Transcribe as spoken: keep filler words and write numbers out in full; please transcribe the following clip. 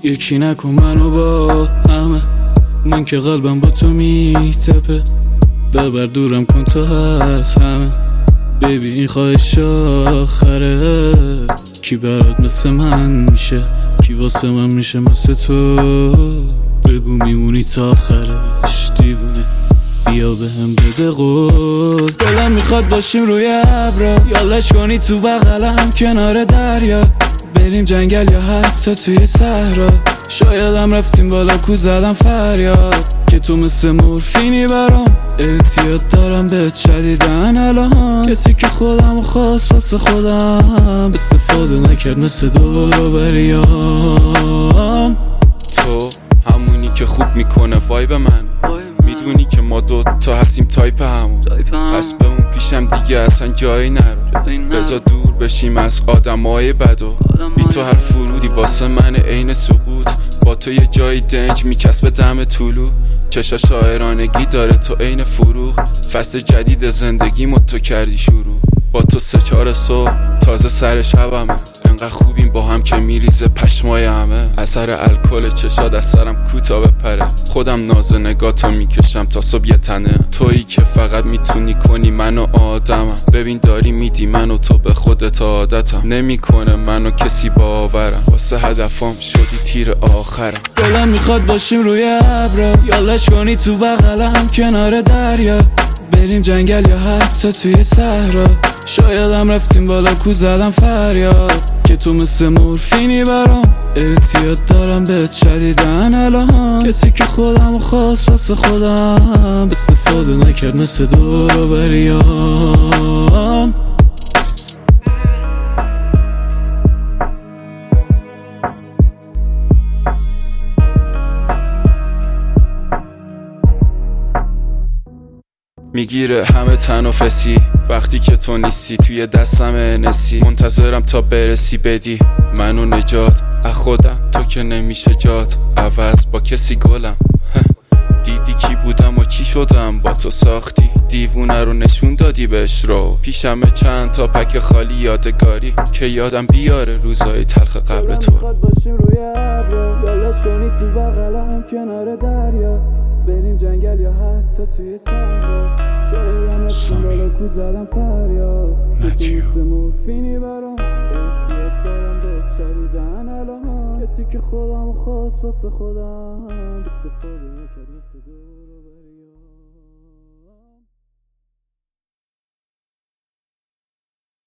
یکی نکن منو با همه، من که قلبم با تو میتپه. ببر دورم کن تو هست همه، بیبی این خواهش آخره. کی برات مثل من میشه، کی واسه من میشه مثل تو؟ بگو میمونی تا آخرش دیوونه، بیا به هم بده قول. دلم میخواد باشیم روی ابرا، یالش کنی تو بغلم کنار دریا. بریم جنگل یا حتی توی صحرا، شایدم رفتیم بالا کو زدم فریاد. که تو مثل مورفینی برام، اعتیاد دارم بهت شدیدن الان. کسی که خودم خواست واسه خودم استفاده نکرد مثل دوروبریام. تو همونی که خوب میکنه وایب منو، میدونی که ما دو تا هستیم تایپ همون. پس به اون پیشم دیگه اصلا جایی نرو، بذار دور بشیم از آدمای بدو. بی تو هر فرودی واسه من عین سقوط، با تو یه جای دنج میکسب دم طلوع. چشا شاعرانگی داره تو عین فروغ، فصل جدید زندگیمو تو کردی شروع. با تو سه چهار صبح تازه سر شبمه، انقدر خوبیم با هم که میریزه پشمای همه. اثر الکل چشاد از سرم کوتا بپره، خودم ناز نگاتو میکشم تا صبح یه تنه. تویی که فقط میتونی کنی منو آدمم، ببین داری میدی منو تو به خودت عادتم. نمیکنه منو کسی باورم، واسه هدفم شدی تیر آخرم. دلم میخواد باشیم روی ابرا، یالش کنی تو بغلم کنار دریا. بریم جنگل یا حتی توی صحرا، شایدم رفتیم بالا کو زدم فریاد. که تو مثل مورفینی برام، اعتیاد دارم بهت شدیدن الان. کسی که خودم خواست واسه خودم استفاده نکرد مثل دوروبریام. میگیره همه تنفسی وقتی که تو نیستی، توی دستم نسی. منتظرم تا برسی بدی منو نجات از خودم، تو که نمیشه جات عوض با کسی گلم. دیدی کی بودم و چی شدم، با تو ساختی دیوونه رو نشون دادی بهش رو. پیشمه چند تا پک خالی یادگاری که یادم بیاره روزای تلخ قبل تو. باشیم روی ابرا، یالش کنی تو بغلم کنار دریا. بریم جنگل یا حتی توی صحرا، شایدم رفتیم بالا کو زدم فریاد. متیو مورفینی برام، اعتیاد دارم بهت شدیدن الان. کسی که خودم خواست واسه خودم استفاده نکرد مثل